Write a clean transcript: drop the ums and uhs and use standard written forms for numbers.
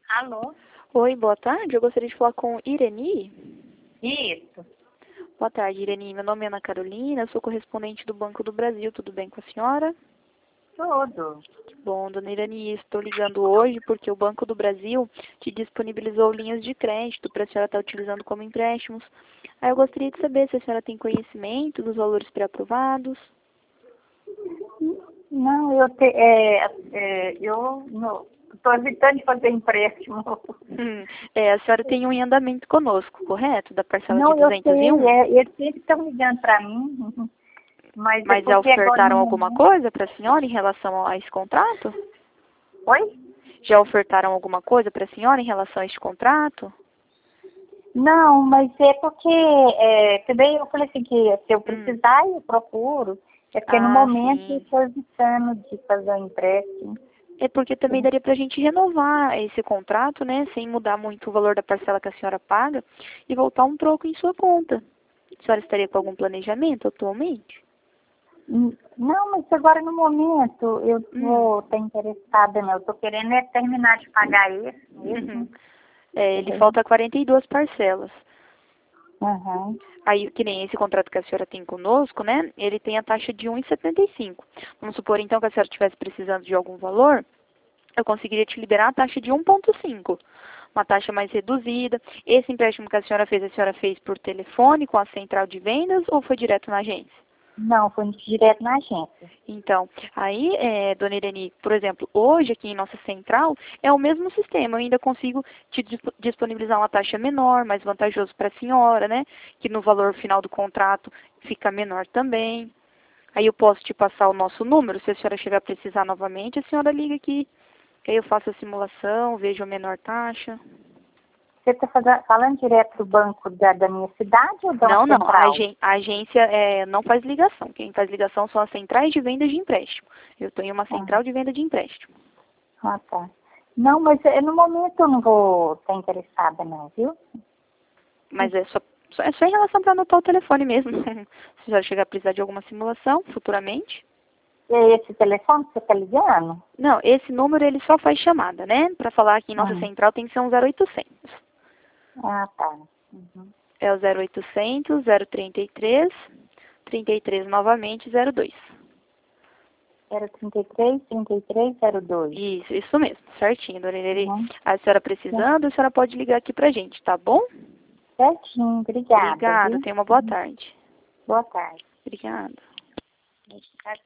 Alô? Oi, boa tarde. Eu gostaria de falar com Ireni. Isso. Boa tarde, Ireni. Meu nome é Ana Carolina, eu sou correspondente do Banco do Brasil. Tudo bem com a senhora? Tudo. Que bom, dona Ireni. Estou ligando hoje porque o Banco do Brasil te disponibilizou linhas de crédito para a senhora estar utilizando como empréstimos. Aí eu gostaria de saber se a senhora tem conhecimento dos valores pré-aprovados. Não, eu estou evitando de fazer empréstimo. A senhora tem um em andamento conosco, correto? Da parcela Não, de eu sei, 201? eles sempre estão ligando para mim, mas é Mas já porque agora ofertaram no alguma momento... coisa para a senhora em relação a esse contrato? Oi? Já ofertaram alguma coisa para a senhora em relação a este contrato? Não, mas é porque também eu falei assim que se eu precisar eu procuro, é porque no momento eu Sim. estou evitando de fazer um empréstimo. É porque também daria para a gente renovar esse contrato, né, sem mudar muito o valor da parcela que a senhora paga e voltar um troco em sua conta. A senhora estaria com algum planejamento atualmente? Não, mas agora no momento eu vou estar interessada, não. Eu estou querendo terminar de pagar esse mesmo. Ele falta 42 parcelas. Uhum. Aí, que nem esse contrato que a senhora tem conosco, né, ele tem a taxa de 1,75. Vamos supor, então, que a senhora estivesse precisando de algum valor, eu conseguiria te liberar a taxa de 1,5. Uma taxa mais reduzida. Esse empréstimo que a senhora fez por telefone com a central de vendas ou foi direto na agência? Não, foi direto na agência. Então, aí, dona Irene, por exemplo, hoje aqui em nossa central é o mesmo sistema. Eu ainda consigo te disponibilizar uma taxa menor, mais vantajoso para a senhora, né? Que no valor final do contrato fica menor também. Aí eu posso te passar o nosso número, se a senhora chegar a precisar novamente, a senhora liga aqui. Que aí eu faço a simulação, vejo a menor taxa. Você está falando direto do banco da minha cidade ou da Não, não. central? A agência não faz ligação. Quem faz ligação são as centrais de venda de empréstimo. Eu tenho uma central de venda de empréstimo. Ah, tá. Não, mas no momento eu não vou estar interessada não, viu? Mas é só em relação para anotar o telefone mesmo. Se já chegar a precisar de alguma simulação futuramente. É esse telefone que você está ligando? Não, esse número ele só faz chamada, né? Para falar aqui em nossa central tem que ser um 0800. Ah, tá. Uhum. É o 0800 033 33 novamente 02. 033-3302. Isso mesmo, certinho, dona Irene. Uhum. A senhora precisando, a senhora pode ligar aqui pra gente, tá bom? Certinho, obrigada, Obrigada, viu? tenha uma boa tarde. Boa tarde. Obrigada.